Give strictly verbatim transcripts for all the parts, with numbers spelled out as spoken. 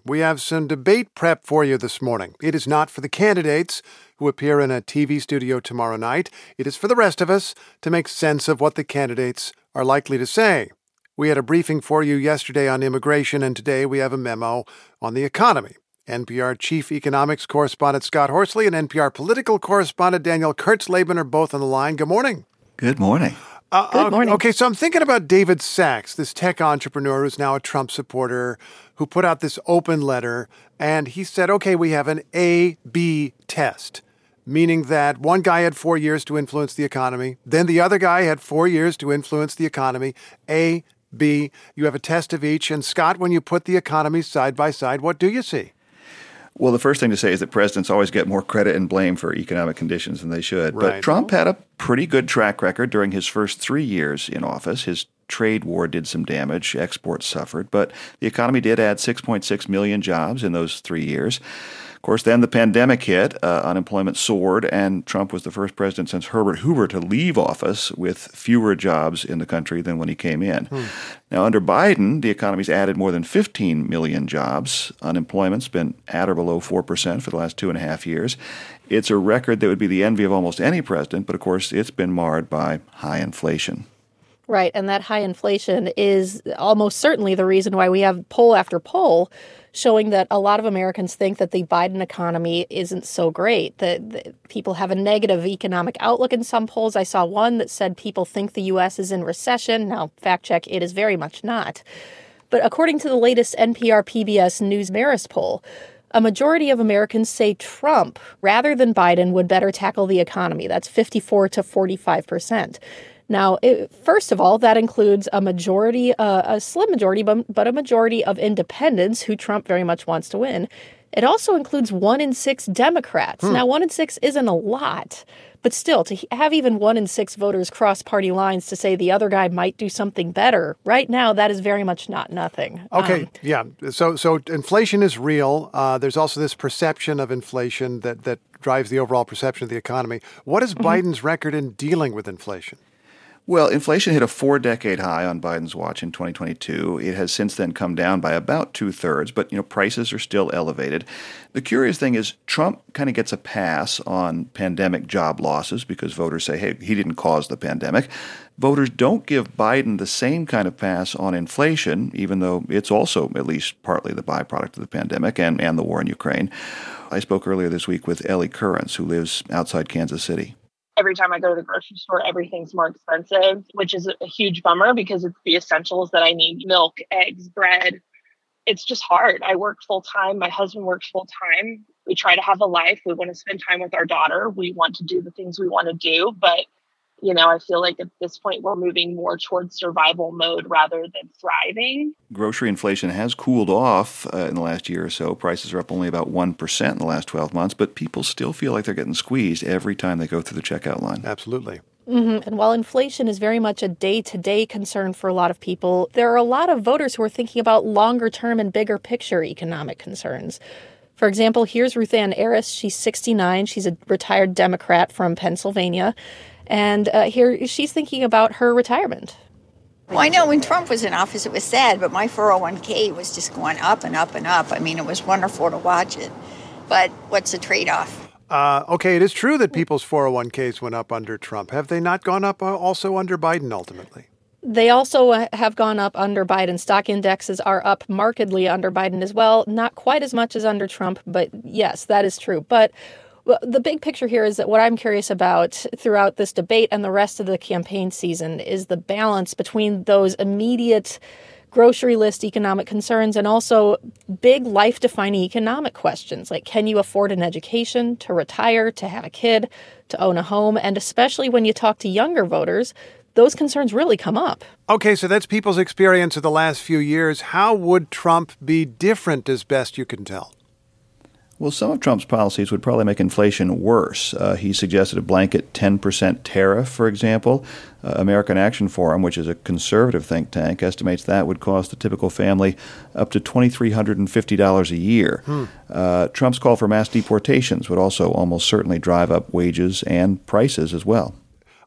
We have some debate prep for you this morning. It is not for the candidates who appear in a T V studio tomorrow night. It is for the rest of us to make sense of what the candidates are likely to say. We had a briefing for you yesterday on immigration, and today we have a memo on the economy. N P R Chief Economics Correspondent Scott Horsley and N P R Political Correspondent Daniel Kurtzleben are both on the line. Good morning. Good morning. Uh, Good morning. Okay, so I'm thinking about David Sachs, this tech entrepreneur who's now a Trump supporter, who put out this open letter, and he said, okay, we have an A B test, meaning that one guy had four years to influence the economy, then the other guy had four years to influence the economy, A, B. You have a test of each, and Scott, when you put the economies side by side, what do you see? Well, the first thing to say is that presidents always get more credit and blame for economic conditions than they should. Right. But Trump had a pretty good track record during his first three years in office. His trade war did some damage. Exports suffered. But the economy did add six point six million jobs in those three years. Of course, then the pandemic hit, uh, unemployment soared, and Trump was the first president since Herbert Hoover to leave office with fewer jobs in the country than when he came in. Hmm. Now, under Biden, the economy's added more than fifteen million jobs. Unemployment's been at or below four percent for the last two and a half years. It's a record that would be the envy of almost any president, but of course, it's been marred by high inflation. Right, and that high inflation is almost certainly the reason why we have poll after poll showing that a lot of Americans think that the Biden economy isn't so great, that, that people have a negative economic outlook in some polls. I saw one that said people think the U S is in recession. Now, fact check, it is very much not. But according to the latest N P R P B S News Marist poll, a majority of Americans say Trump, rather than Biden, would better tackle the economy. That's fifty-four to forty-five percent. Now, it, first of all, that includes a majority, uh, a slim majority, but, but a majority of independents who Trump very much wants to win. It also includes one in six Democrats. Hmm. Now, one in six isn't a lot, but still, to have even one in six voters cross party lines to say the other guy might do something better, right now, that is very much not nothing. Okay, um, yeah. So so inflation is real. Uh, there's also this perception of inflation that, that drives the overall perception of the economy. What is mm-hmm. Biden's record in dealing with inflation? Well, inflation hit a four-decade high on Biden's watch in twenty twenty-two. It has since then come down by about two-thirds, but you know prices are still elevated. The curious thing is Trump kind of gets a pass on pandemic job losses because voters say, hey, he didn't cause the pandemic. Voters don't give Biden the same kind of pass on inflation, even though it's also at least partly the byproduct of the pandemic and, and the war in Ukraine. I spoke earlier this week with Ellie Currens, who lives outside Kansas City. Every time I go to the grocery store, everything's more expensive, which is a huge bummer because it's the essentials that I need. Milk, eggs, bread. It's just hard. I work full time. My husband works full time. We try to have a life. We want to spend time with our daughter. We want to do the things we want to do. But, you know, I feel like at this point, we're moving more towards survival mode rather than thriving. Grocery inflation has cooled off uh, in the last year or so. Prices are up only about one percent in the last twelve months, but people still feel like they're getting squeezed every time they go through the checkout line. Absolutely. Mm-hmm. And while inflation is very much a day-to-day concern for a lot of people, there are a lot of voters who are thinking about longer-term and bigger picture economic concerns. For example, here's Ruth Ann Eris. She's sixty-nine. She's a retired Democrat from Pennsylvania. And uh, here she's thinking about her retirement. Well, I know when Trump was in office, it was sad, but my four oh one k was just going up and up and up. I mean, it was wonderful to watch it. But what's the trade-off? Uh, okay, it is true that people's four oh one k's went up under Trump. Have they not gone up uh, also under Biden ultimately? They also have gone up under Biden. Stock indexes are up markedly under Biden as well. Not quite as much as under Trump, but yes, that is true. But well, the big picture here is that what I'm curious about throughout this debate and the rest of the campaign season is the balance between those immediate grocery list economic concerns and also big life-defining economic questions like can you afford an education, to retire, to have a kid, to own a home, and especially when you talk to younger voters, those concerns really come up. Okay, so that's people's experience of the last few years. How would Trump be different as best you can tell? Well, some of Trump's policies would probably make inflation worse. Uh, he suggested a blanket ten percent tariff, for example. Uh, American Action Forum, which is a conservative think tank, estimates that would cost the typical family up to two thousand three hundred fifty dollars a year. Hmm. Uh, Trump's call for mass deportations would also almost certainly drive up wages and prices as well.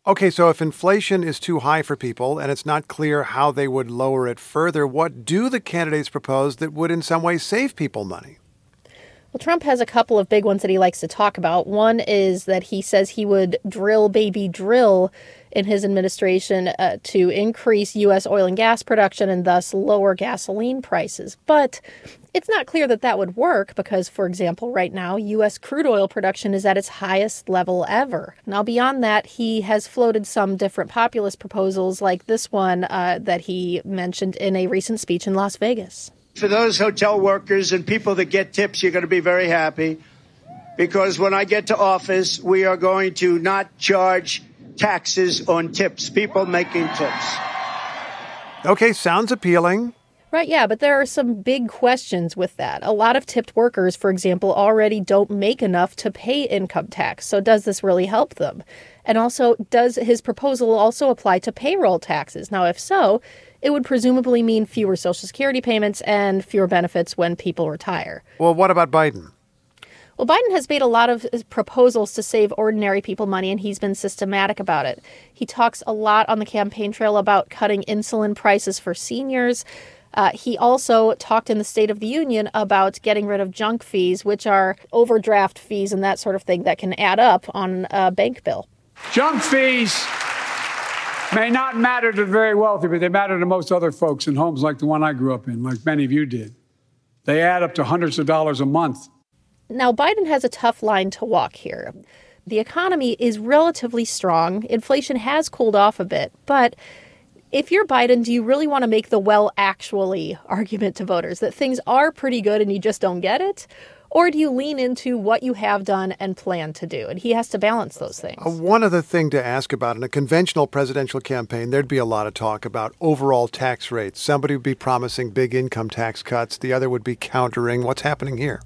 Okay, so if inflation is too high for people and it's not clear how they would lower it further, what do the candidates propose that would in some way save people money? Well, Trump has a couple of big ones that he likes to talk about. One is that he says he would drill, baby, drill in his administration uh, to increase U S oil and gas production and thus lower gasoline prices. But it's not clear that that would work because, for example, right now, U S crude oil production is at its highest level ever. Now, beyond that, he has floated some different populist proposals like this one uh, that he mentioned in a recent speech in Las Vegas. For those hotel workers and people that get tips, you're going to be very happy because when I get to office, we are going to not charge taxes on tips, people making tips. Okay, sounds appealing. Right, yeah, but there are some big questions with that. A lot of tipped workers, for example, already don't make enough to pay income tax. So does this really help them? And also, does his proposal also apply to payroll taxes? Now, if so, it would presumably mean fewer Social Security payments and fewer benefits when people retire. Well, what about Biden? Well, Biden has made a lot of proposals to save ordinary people money, and he's been systematic about it. He talks a lot on the campaign trail about cutting insulin prices for seniors. Uh, he also talked in the State of the Union about getting rid of junk fees, which are overdraft fees and that sort of thing that can add up on a bank bill. Junk fees may not matter to the very wealthy, but they matter to most other folks in homes like the one I grew up in, like many of you did. They add up to hundreds of dollars a month. Now, Biden has a tough line to walk here. The economy is relatively strong. Inflation has cooled off a bit, but if you're Biden, do you really want to make the well, actually argument to voters that things are pretty good and you just don't get it? Or do you lean into what you have done and plan to do? And he has to balance those things. Uh, one other thing to ask about in a conventional presidential campaign, there'd be a lot of talk about overall tax rates. Somebody would be promising big income tax cuts. The other would be countering. What's happening here?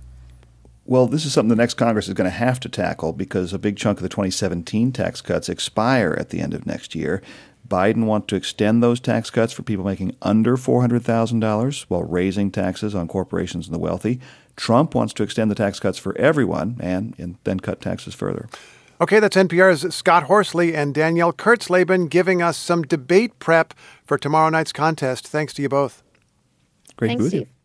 Well, this is something the next Congress is going to have to tackle because a big chunk of the twenty seventeen tax cuts expire at the end of next year. Biden wants to extend those tax cuts for people making under four hundred thousand dollars while raising taxes on corporations and the wealthy. Trump wants to extend the tax cuts for everyone and, and then cut taxes further. Okay, that's N P R's Scott Horsley and Danielle Kurtzleben giving us some debate prep for tomorrow night's contest. Thanks to you both. Great Thanks, to be with you. Steve.